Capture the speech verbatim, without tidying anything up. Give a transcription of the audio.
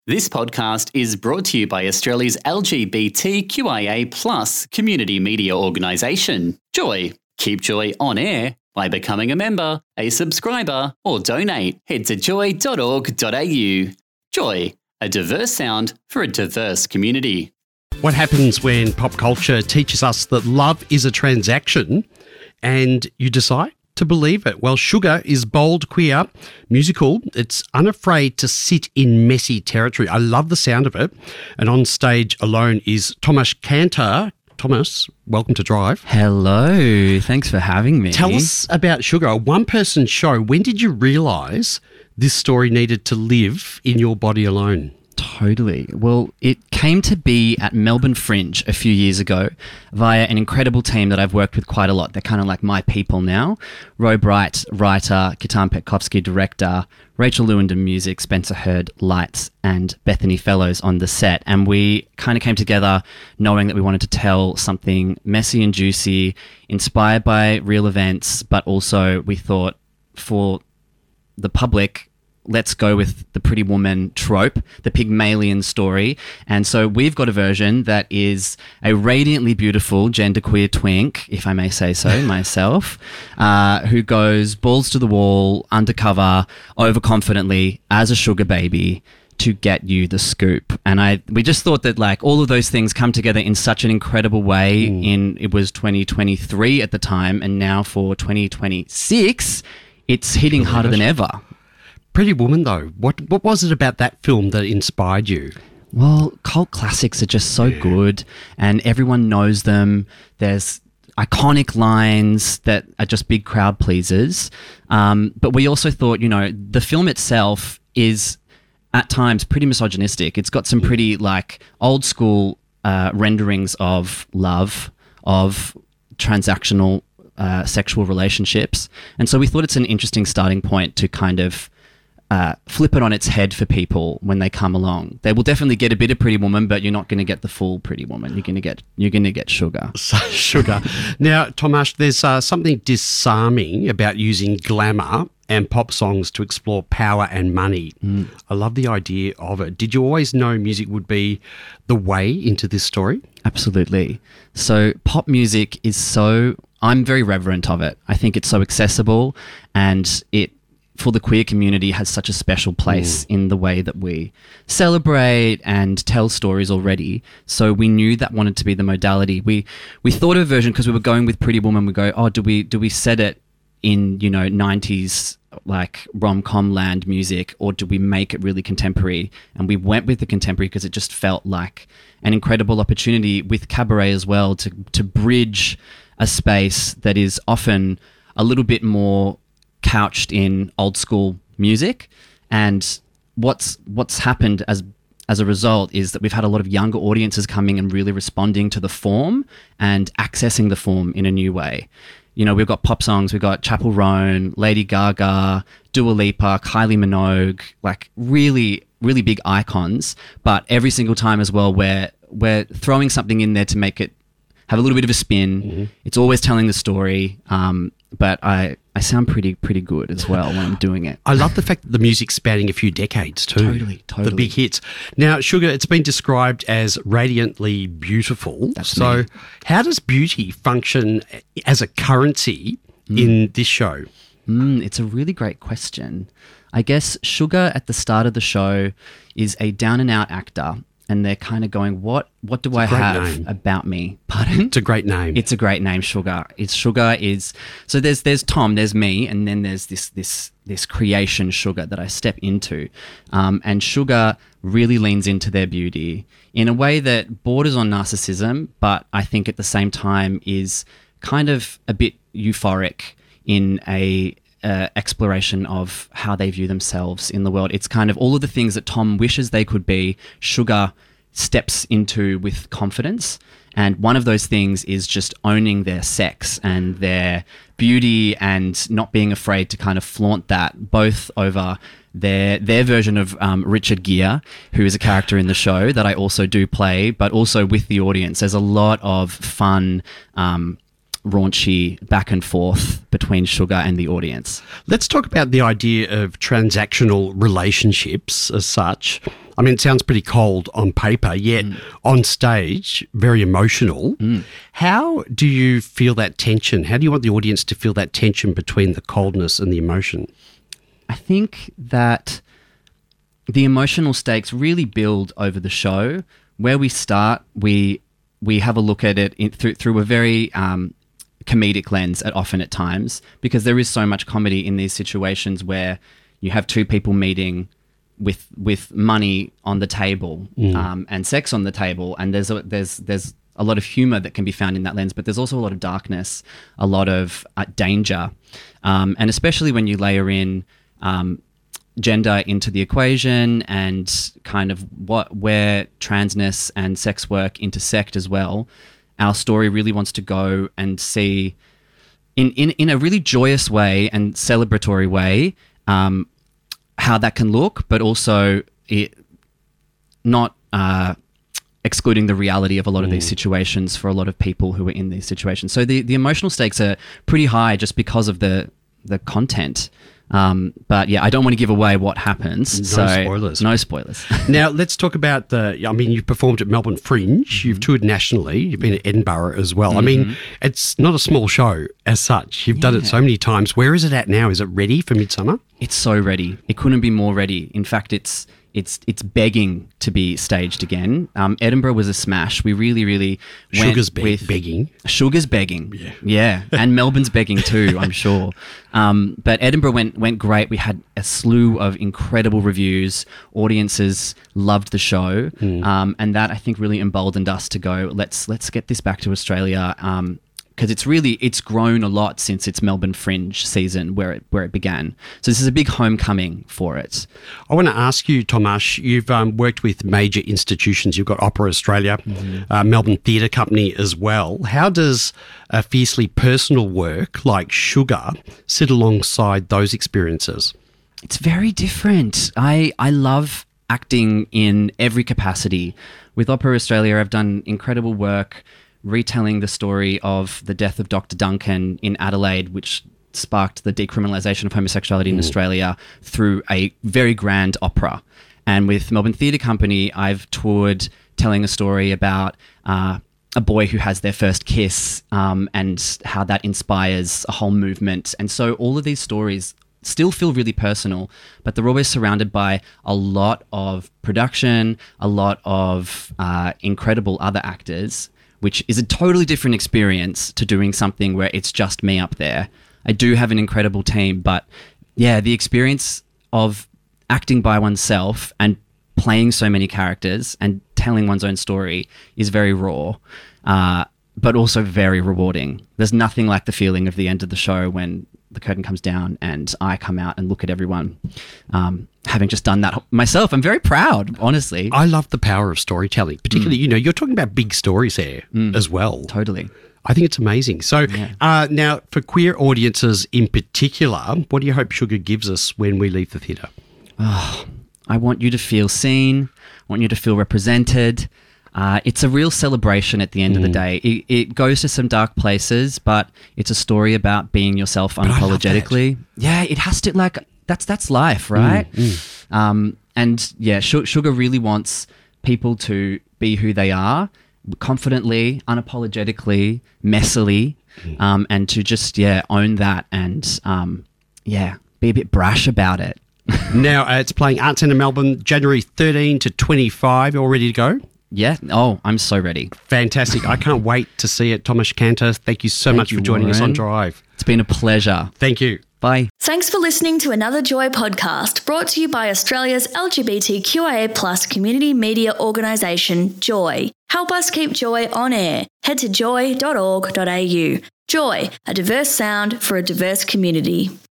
This podcast is brought to you by Australia's L G B T Q I A plus community media organisation, Joy. Keep Joy on air by becoming a member, a subscriber, or donate. Head to joy dot org dot a u. Joy, a diverse sound for a diverse community. What happens when pop culture teaches us that love is a transaction and you decide to believe it? Well, Sugar is bold, queer, musical. It's unafraid to sit in messy territory. I love the sound of it. And on stage alone is Thomas Cantor. Thomas, welcome to Drive. Hello. Thanks for having me. Tell us about Sugar, a one-person show. When did you realise this story needed to live in your body alone? Totally. Well, it came to be at Melbourne Fringe a few years ago via an incredible team that I've worked with quite a lot. They're kind of like my people now. Ro Bright, writer, Kitan Petkovsky, director, Rachel Lewandon, music, Spencer Hurd, lights, and Bethany Fellows on the set. And we kind of came together knowing that we wanted to tell something messy and juicy, inspired by real events, but also we thought for the public, let's go with the Pretty Woman trope, the Pygmalion story. And so we've got a version that is a radiantly beautiful genderqueer twink, if I may say so myself, uh, who goes balls to the wall, undercover, overconfidently as a sugar baby to get you the scoop. And I we just thought that like all of those things come together in such an incredible way mm. in, it was twenty twenty-three at the time, and now for twenty twenty-six, it's hitting harder than ever. Pretty Woman, though, what what was it about that film that inspired you? Well, cult classics are just so yeah. good, and everyone knows them. There's iconic lines that are just big crowd pleasers. Um, but we also thought, you know, the film itself is at times pretty misogynistic. It's got some pretty like old school uh, renderings of love, of transactional uh, sexual relationships. And so we thought it's an interesting starting point to kind of Uh, flip it on its head for people when they come along. They will definitely get a bit of Pretty Woman, but you're not going to get the full Pretty Woman. You're going to get you're going to get Sugar. Sugar. Now, Tomasz, there's uh, something disarming about using glamour and pop songs to explore power and money. Mm. I love the idea of it. Did you always know music would be the way into this story? Absolutely. So pop music is so, I'm very reverent of it. I think it's so accessible, and it for the queer community has such a special place mm. in the way that we celebrate and tell stories already. So we knew that wanted to be the modality. We we thought of a version because we were going with Pretty Woman. We go, oh, do we do we set it in, you know, nineties like rom-com land music, or do we make it really contemporary? And we went with the contemporary because it just felt like an incredible opportunity with cabaret as well to to bridge a space that is often a little bit more couched in old school music. And what's what's happened as as a result is that we've had a lot of younger audiences coming and really responding to the form and accessing the form in a new way. You know, we've got pop songs, we've got Chappell Roan, Lady Gaga, Dua Lipa, Kylie Minogue, like really, really big icons. But every single time as well, we're, we're throwing something in there to make it have a little bit of a spin. Mm-hmm. It's always telling the story. Um, but I, I sound pretty pretty good as well when I'm doing it. I love the fact that the music's spanning a few decades too. Totally, totally. The big hits. Now, Sugar, it's been described as radiantly beautiful. That's so me. How does beauty function as a currency mm. in this show? Mm, it's a really great question. I guess Sugar at the start of the show is a down-and-out actor, and they're kind of going, what what do it's I have name. about me? Pardon? It's a great name. It's a great name, Sugar. It's Sugar is so there's there's Tom, there's me, and then there's this this this creation Sugar that I step into. Um, and Sugar really leans into their beauty in a way that borders on narcissism, but I think at the same time is kind of a bit euphoric in a Uh, exploration of how they view themselves in the world. It's kind of all of the things that Tom wishes they could be, Sugar steps into with confidence. And one of those things is just owning their sex and their beauty and not being afraid to kind of flaunt that, both over their their version of um, Richard Gere, who is a character in the show that I also do play, but also with the audience. There's a lot of fun um raunchy back and forth between Sugar and the audience. Let's talk about the idea of transactional relationships as such. I mean, it sounds pretty cold on paper, yet mm. on stage, very emotional. Mm. How do you feel that tension? How do you want the audience to feel that tension between the coldness and the emotion? I think that the emotional stakes really build over the show. Where we start, we we have a look at it in, through through a very um, comedic lens at often at times, because there is so much comedy in these situations where you have two people meeting with with money on the table mm. um, and sex on the table, and there's a, there's there's a lot of humor that can be found in that lens, but there's also a lot of darkness, a lot of uh, danger, um, and especially when you layer in um, gender into the equation and kind of what where transness and sex work intersect as well. Our story really wants to go and see in in, in a really joyous way and celebratory way um, how that can look, but also it not uh, excluding the reality of a lot of mm. these situations for a lot of people who are in these situations. So the, the emotional stakes are pretty high just because of the the content. Um, but yeah, I don't want to give away what happens. No so spoilers. No spoilers. Now, let's talk about the, I mean, you've performed at Melbourne Fringe, mm-hmm. you've toured nationally, you've been at Edinburgh as well. Mm-hmm. I mean, it's not a small show as such. You've yeah. done it so many times. Where is it at now? Is it ready for Midsummer? It's so ready. It couldn't be more ready. In fact, it's it's it's begging to be staged again. Um, Edinburgh was a smash. We really, really went Sugar's be- with begging. Sugar's begging. Yeah. Yeah. And Melbourne's begging too, I'm sure. Um, but Edinburgh went went great. We had a slew of incredible reviews. Audiences loved the show. Mm. Um, and that I think really emboldened us to go, let's let's get this back to Australia. Um, because it's really, it's grown a lot since its Melbourne Fringe season where it where it began. So this is a big homecoming for it. I want to ask you, Tomasz, you've um, worked with major institutions. You've got Opera Australia, mm-hmm. uh, Melbourne Theatre Company as well. How does a fiercely personal work like Sugar sit alongside those experiences? It's very different. I, I love acting in every capacity. With Opera Australia, I've done incredible work retelling the story of the death of Doctor Duncan in Adelaide, which sparked the decriminalisation of homosexuality in mm. Australia through a very grand opera. And with Melbourne Theatre Company, I've toured telling a story about uh, a boy who has their first kiss um, and how that inspires a whole movement. And so all of these stories still feel really personal, but they're always surrounded by a lot of production, a lot of uh, incredible other actors, which is a totally different experience to doing something where it's just me up there. I do have an incredible team, but yeah, the experience of acting by oneself and playing so many characters and telling one's own story is very raw, uh, but also very rewarding. There's nothing like the feeling of the end of the show when the curtain comes down and I come out and look at everyone. Um, having just done that myself, I'm very proud, honestly. I love the power of storytelling, particularly, mm. you know, you're talking about big stories there mm. as well. Totally. I think it's amazing. So yeah. uh, now for queer audiences in particular, what do you hope Sugar gives us when we leave the theatre? Oh, I want you to feel seen. I want you to feel represented. Uh, it's a real celebration at the end mm. of the day. It, it goes to some dark places, but it's a story about being yourself unapologetically. Yeah, it has to, like, that's that's life, right? Mm, mm. Um, and yeah, Sugar really wants people to be who they are, confidently, unapologetically, messily, mm. um, and to just, yeah, own that and, um, yeah, be a bit brash about it. Now, uh, it's playing Arts Centre Melbourne, January thirteenth to twenty-five. All ready to go? Yeah. Oh, I'm so ready. Fantastic. I can't wait to see it. Tomasz Kantor, thank you so thank much you, for joining Warren. us on Drive. It's been a pleasure. Thank you. Bye. Thanks for listening to another Joy podcast brought to you by Australia's L G B T Q I A plus community media organisation, Joy. Help us keep Joy on air. Head to joy dot org dot a u. Joy, a diverse sound for a diverse community.